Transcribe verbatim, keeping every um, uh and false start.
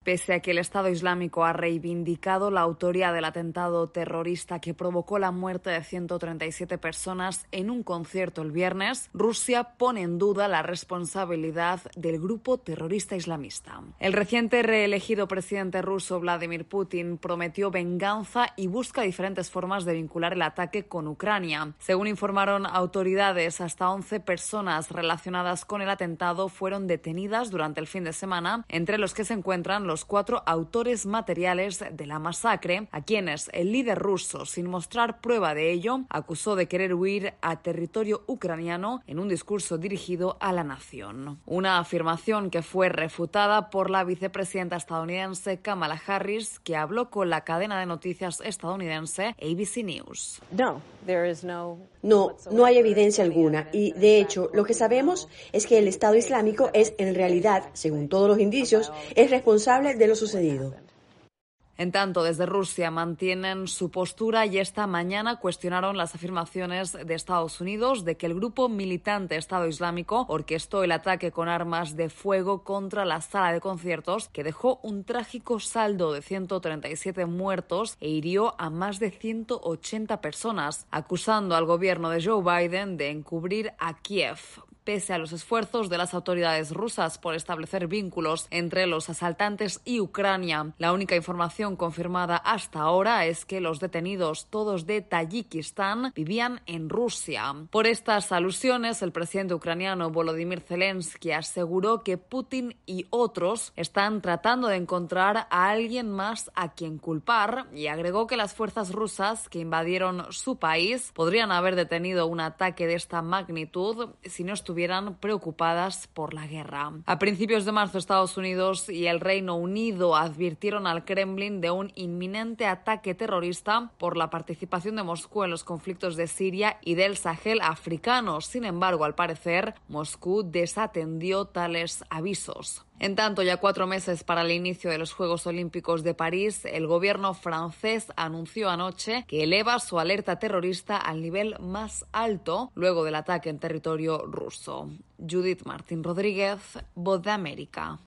Pese a que el Estado Islámico ha reivindicado la autoría del atentado terrorista que provocó la muerte de ciento treinta y siete personas en un concierto el viernes, Rusia pone en duda la responsabilidad del grupo terrorista islamista. El reciente reelegido presidente ruso Vladimir Putin prometió venganza y busca diferentes formas de vincular el ataque con Ucrania. Según informaron autoridades, hasta once personas relacionadas con el atentado fueron detenidas durante el fin de semana, entre los que se encuentran los cuatro autores materiales de la masacre, a quienes el líder ruso, sin mostrar prueba de ello, acusó de querer huir a territorio ucraniano en un discurso dirigido a la nación. Una afirmación que fue refutada por la vicepresidenta estadounidense Kamala Harris, que habló con la cadena de noticias estadounidense A B C News. No, there is no... No, no hay evidencia alguna y, de hecho, lo que sabemos es que el Estado Islámico es, en realidad, según todos los indicios, es responsable de lo sucedido. En tanto, desde Rusia mantienen su postura y esta mañana cuestionaron las afirmaciones de Estados Unidos de que el grupo militante Estado Islámico orquestó el ataque con armas de fuego contra la sala de conciertos que dejó un trágico saldo de ciento treinta y siete muertos e hirió a más de ciento ochenta personas, acusando al gobierno de Joe Biden de encubrir a Kiev. Pese a los esfuerzos de las autoridades rusas por establecer vínculos entre los asaltantes y Ucrania, la única información confirmada hasta ahora es que los detenidos, todos de Tayikistán, vivían en Rusia. Por estas alusiones, el presidente ucraniano Volodymyr Zelensky aseguró que Putin y otros están tratando de encontrar a alguien más a quien culpar y agregó que las fuerzas rusas que invadieron su país podrían haber detenido un ataque de esta magnitud si no estuvieran preocupadas por la guerra. A principios de marzo, Estados Unidos y el Reino Unido advirtieron al Kremlin de un inminente ataque terrorista por la participación de Moscú en los conflictos de Siria y del Sahel africano. Sin embargo, al parecer, Moscú desatendió tales avisos. En tanto, ya cuatro meses para el inicio de los Juegos Olímpicos de París, el gobierno francés anunció anoche que eleva su alerta terrorista al nivel más alto luego del ataque en territorio ruso. Judith Martín Rodríguez, Voz de América.